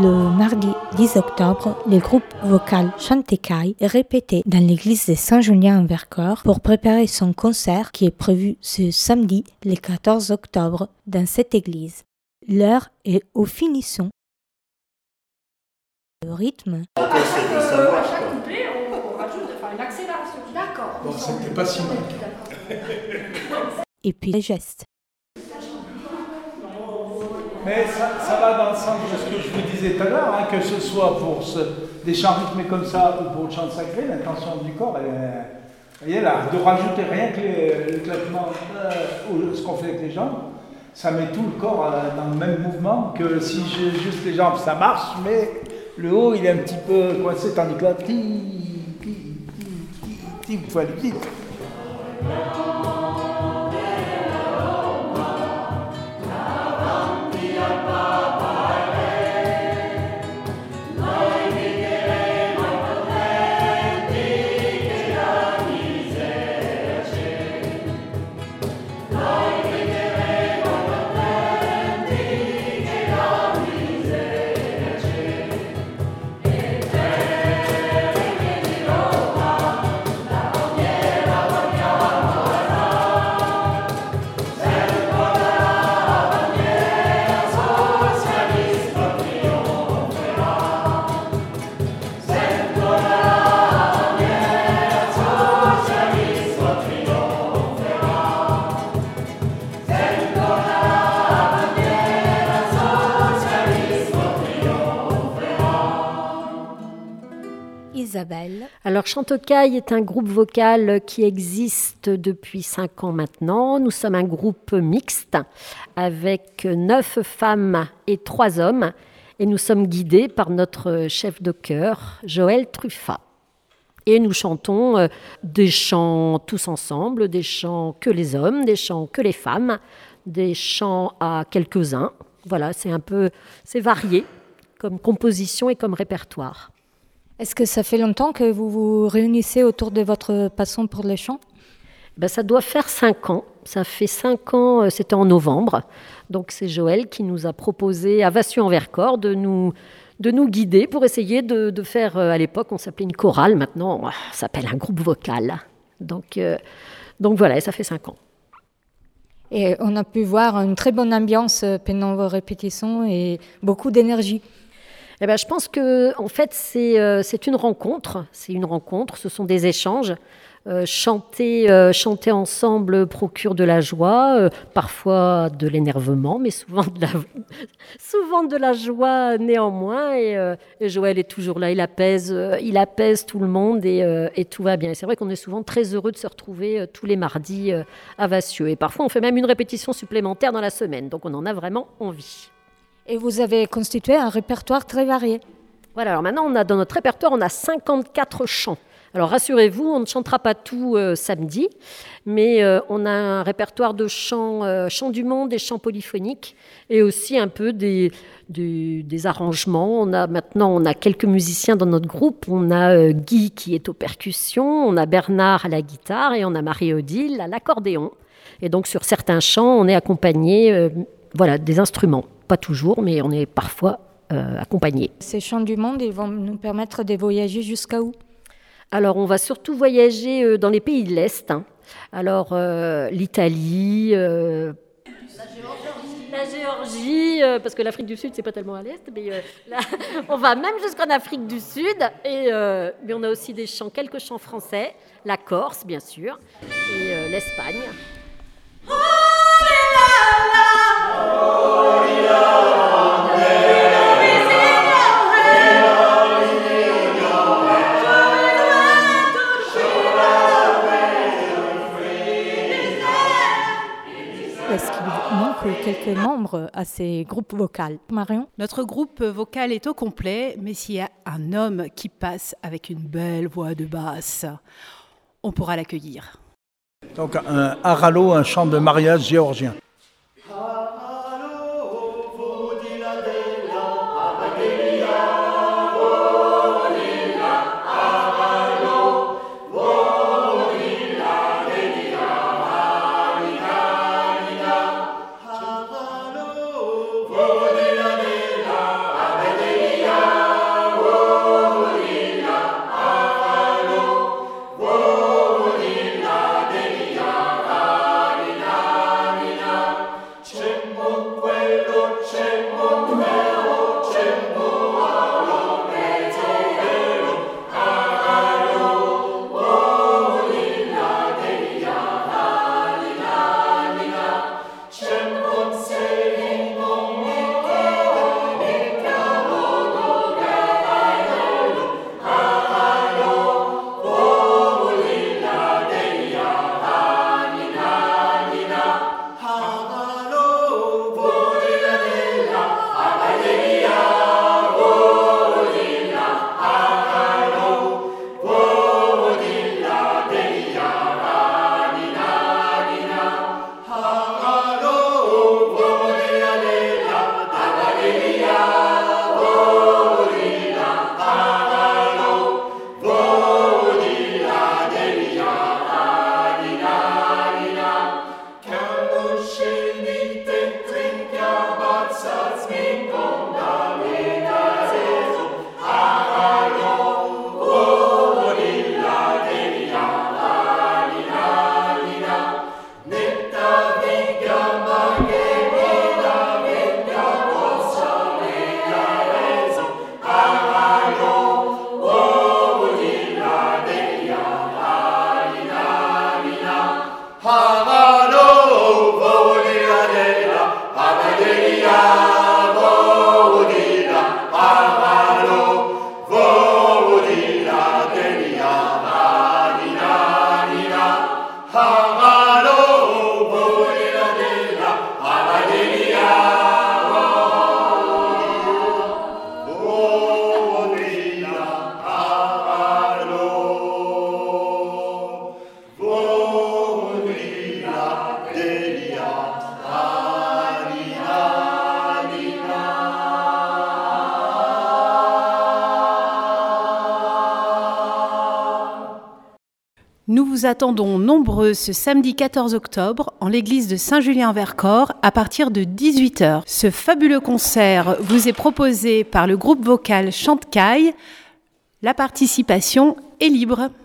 Le mardi 10 octobre, le groupe vocal Chantecaille est répété dans l'église de Saint-Julien en Vercors pour préparer son concert qui est prévu ce samedi, le 14 octobre, dans cette église. L'heure est au finition. Le rythme. À chaque couplet, on rajoute une accélération. D'accord. Bon, c'était pas si mal. Et puis les gestes. Mais ça va dans le sens de ce que je vous disais tout à l'heure, hein, que ce soit pour des chants rythmés comme ça ou pour le chant sacré, l'intention du corps, elle est là. De rajouter rien que le claquement ou ce qu'on fait avec les jambes, ça met tout le corps dans le même mouvement que si j'ai juste les jambes, ça marche, mais le haut il est un petit peu coincé, tandis que là, il faut aller vite. Isabelle. Alors Chantecaille est un groupe vocal qui existe depuis 5 ans maintenant. Nous sommes un groupe mixte avec 9 femmes et 3 hommes et nous sommes guidés par notre chef de chœur, Joël Truffat. Et nous chantons des chants tous ensemble, des chants que les hommes, des chants que les femmes, des chants à quelques-uns. Voilà, c'est varié comme composition et comme répertoire. Est-ce que ça fait longtemps que vous vous réunissez autour de votre passion pour les chants ? Ça doit faire 5 ans. Ça fait 5 ans, c'était en novembre. Donc c'est Joël qui nous a proposé à Vassieux-en-Vercors de nous guider pour essayer de faire, à l'époque on s'appelait une chorale, maintenant on s'appelle un groupe vocal. Donc voilà, et ça fait 5 ans. Et on a pu voir une très bonne ambiance pendant vos répétitions et beaucoup d'énergie. Je pense que en fait c'est une rencontre. C'est une rencontre. Ce sont des échanges. Chanter ensemble procure de la joie, parfois de l'énervement, mais souvent de la joie néanmoins. Et Joël est toujours là. Il apaise tout le monde et tout va bien. Et c'est vrai qu'on est souvent très heureux de se retrouver tous les mardis à Vassieux. Et parfois on fait même une répétition supplémentaire dans la semaine. Donc on en a vraiment envie. Et vous avez constitué un répertoire très varié. Voilà, alors maintenant, dans notre répertoire, on a 54 chants. Alors rassurez-vous, on ne chantera pas tout samedi, mais on a un répertoire de chants du monde, des chants polyphoniques, et aussi un peu des arrangements. Maintenant, on a quelques musiciens dans notre groupe. On a Guy qui est aux percussions, on a Bernard à la guitare, et on a Marie-Odile à l'accordéon. Et donc sur certains chants, on est accompagné des instruments. Pas toujours, mais on est parfois accompagné. Ces chants du monde, ils vont nous permettre de voyager jusqu'à où ? Alors, on va surtout voyager dans les pays de l'Est. Alors, l'Italie, la Géorgie, parce que l'Afrique du Sud, c'est pas tellement à l'Est, mais là, on va même jusqu'en Afrique du Sud. Mais on a aussi quelques chants français, la Corse, bien sûr, et l'Espagne. Est-ce qu'il manque quelques membres à ces groupes vocaux ? Marion ? Notre groupe vocal est au complet, mais s'il y a un homme qui passe avec une belle voix de basse, on pourra l'accueillir. Donc un haralo, un chant de mariage géorgien. Nous vous attendons nombreux ce samedi 14 octobre en l'église de Saint-Julien-Vercors à partir de 18h. Ce fabuleux concert vous est proposé par le groupe vocal Chante Caille. La participation est libre.